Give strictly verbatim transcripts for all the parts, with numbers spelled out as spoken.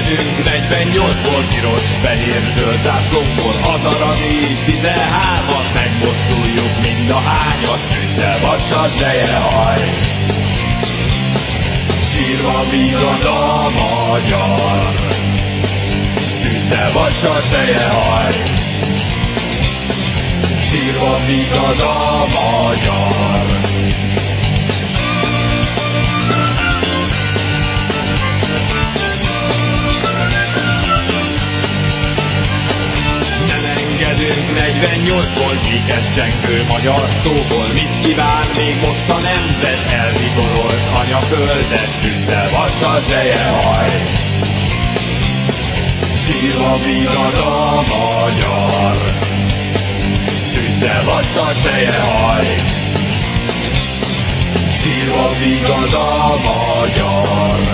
Reménykedünk negyvennyolcból, piros-fehér zöld zászlókból, a darabig tizenhármat megmozduljuk mind a hányat, tűzzel vassal zseje haj. Sírva vigad a magyar, tűzzel vassal zseje haj. Sírva vigad a magyar. negyvennyolcból gyíkes csengő magyar szóból, mit kíván még most a nemzet, elvigorolt anyaföldet, tűzzel vassal zseje haj. Sírva vigad a magyar, tűzzel vassal zseje haj. Sírva vigad a magyar.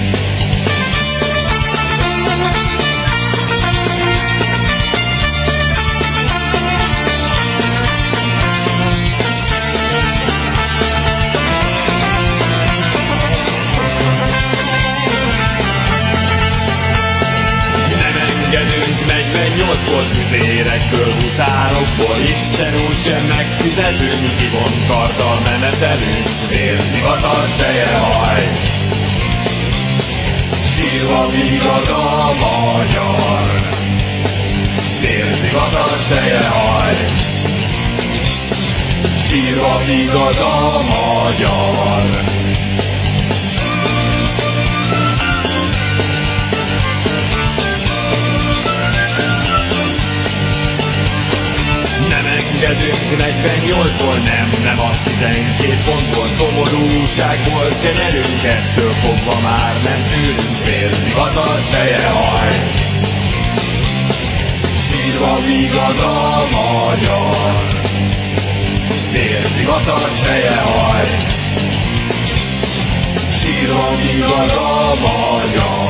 negyvennyolcból tüzérekből, hutárokból, Isten úgysem megfizetünk, kivont karddal menetelünk, vérzivatar seje haj. Sírva vigad a magyar, vérzivatar seje haj. Sírva vigad a magyar. negyvennyolcból nem, nem a tizenkét pontból, szomorúságból kenyerünk, ettől fogva már nem tűrünk, vérzivatar seje haj. Sírva vigad a magyar, vérzivatar seje haj. Sírva vigad a magyar.